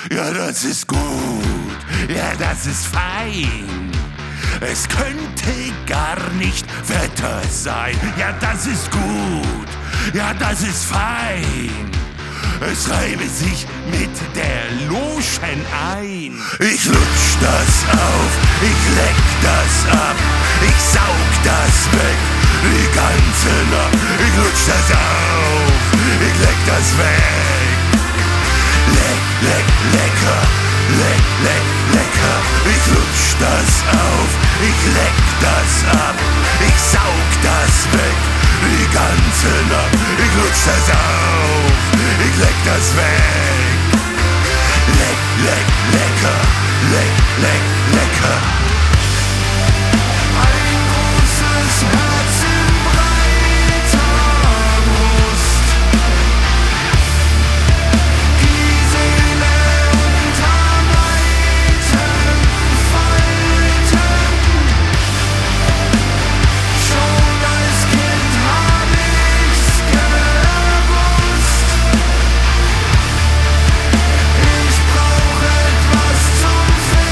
Ja, das ist gut, ja, das ist fein. Es könnte gar nicht Wetter sein. Ja, das ist gut, ja, das ist fein. Es reibe sich mit der Lotion ein. Ich lutsch das auf, ich leck das ab, ich saug das weg, die ganze Nacht. Ich lutsch das auf, ich leck das weg. Leck, leck, lecker, leck, leck, lecker. Ich lutsch das auf, ich leck das ab, ich saug das weg, die ganze Nacht. Ich lutsch das auf, ich leck das weg. Leck, leck, lecker, leck, leck, lecker. Ein großes Herz in breiter Brust, die Seele unter weiten Falten. Schon als Kind hab ich's gewusst. Ich brauch etwas zum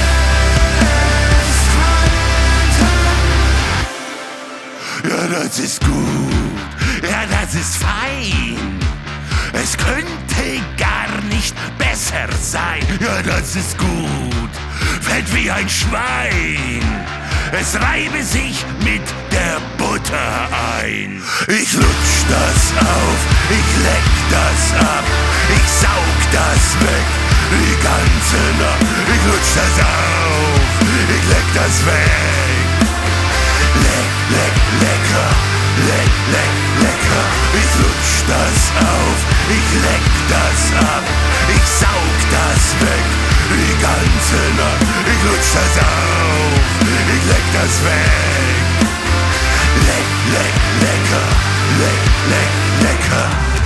Festhalten. Ja, das ist gut, ja, das ist fein. Es könnte gar nicht besser sein. Ja, das ist gut, fällt wie ein Schwein. Es reibe sich mit der Butter ein. Ich lutsch das auf, ich leck das ab, ich saug das weg, die ganze Nacht. Ich lutsch das auf, ich leck das weg. Leck, leck, lecker, leck, leck, lecker. Ich lutsch das auf, ich leck das ab, ich saug das weg, die ganze Nacht. Ich lutsch das auf, ich leck das weg. Leck, leck, lecker, leck, leck, lecker.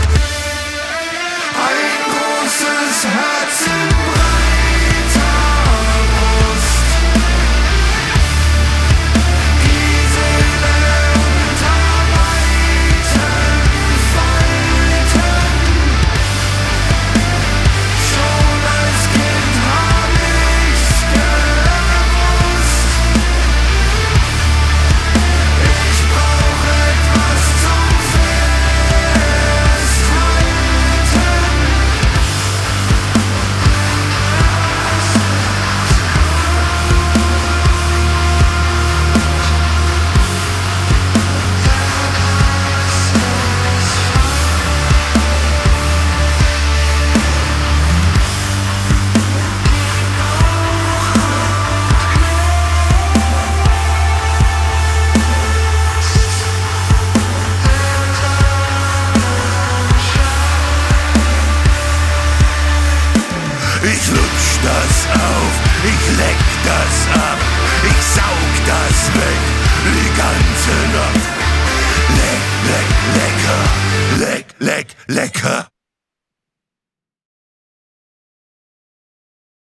Ein großes Herz in breiter Brust, die Seele unter weiten Falten. Schon als Kind hab ich's gewusst. Ich brauch etwas zum Ich lutsch das auf, ich leck das ab, ich saug das weg, die ganze Nacht.